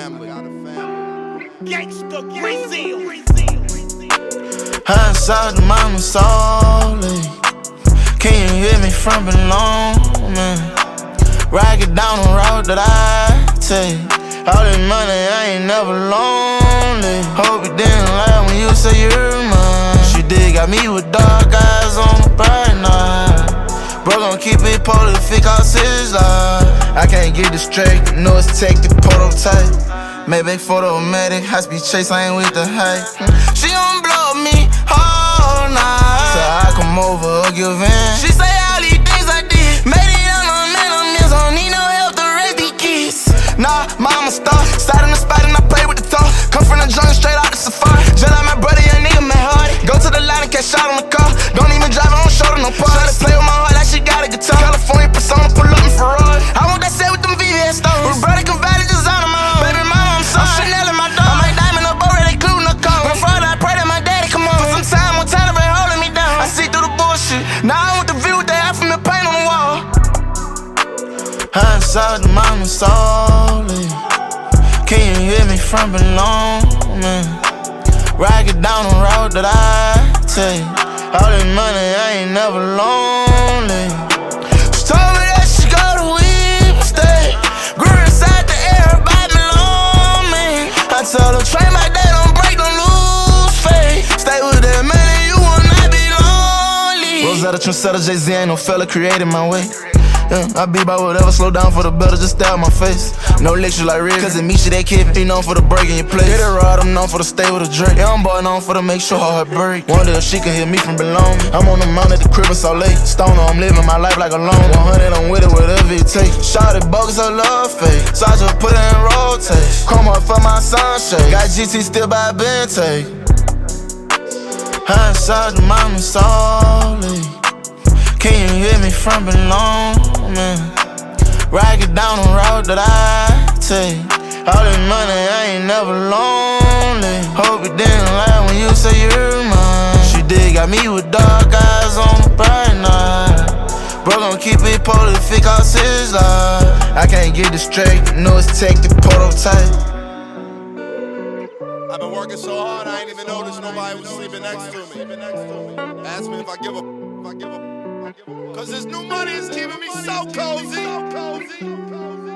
family. Gangsta Brazil. Hands out the mama solely. Can you hear me from below, man? Rock it down the road that I take. All this money, I ain't never lonely. Hope you didn't lie when you say you're mine. She did got me with dark eyes on a bright night. Bro gon' keep it prolific, cause his life. I can't get distracted, no it's tech the prototype. Maybe photomatic, high speed chase, I ain't with the hype. She gon' blow me all night, so I come over or give in. She say all these things I did, made it on my man, don't need no help to raise these kids. Nah, mama star, side in the spot and I play with the thought. Come from the jungle straight out the safari. Just like my brother, young nigga, man hard. Go to the line and catch shot on the car. Don't even drive it on shoulder, no part. Try to play with my heart like she got a guitar. California persona, pull up in Ferrari. I want that set with them VVS stones. With brother can valley design on my home. Baby mama, I'm sorry. I'm Chanel in my dog. I'm like diamond up over, they glue no cone. When Friday, I pray that my daddy come on. For some time, one time, they holding me down. I see through the bullshit. Now I want the view they have from the paint on the wall. Hands out the mama solely. Can you hear me from below, man? Rock it down the road that I take. All this money, I ain't never lonely. She told me that she go to Wednesday. Grew inside the air, everybody on me. I told her, train my day, don't break, don't lose faith. Stay with that money, you will not be lonely. Rosetta, trendsetter, Jay-Z, ain't no fella created my way. I be by whatever, slow down for the better, just stay out my face. No lecture like real, cause it meets you, they keep be known for the break in your place. Get it right, I'm known for the stay with a drink. Yeah, I'm boy known for the make sure her heart break. Wonder if she can hear me from below. I'm on the mount at the crib in Salt Lake. Stoner, I'm living my life like a loan. 100, I'm with it, whatever it takes. Shot it, bogus, her love fake. So I just put it in rotate. Chrome up for my sunshade. Got GT still by Bentay. Hands out the mama solely. Can you hear me from below, man? Rock it down the road that I take. All this money, I ain't never lonely. Hope you didn't lie when you say you're mine. She did got me with dark eyes on a bright night. Bro gon' keep it prolific, cause his life. I can't get distracted, no it's tech the prototype. I've been working so hard, I ain't even noticed nobody was sleeping next to me. Ask me if I give up. Cause this new money is keeping me so cozy.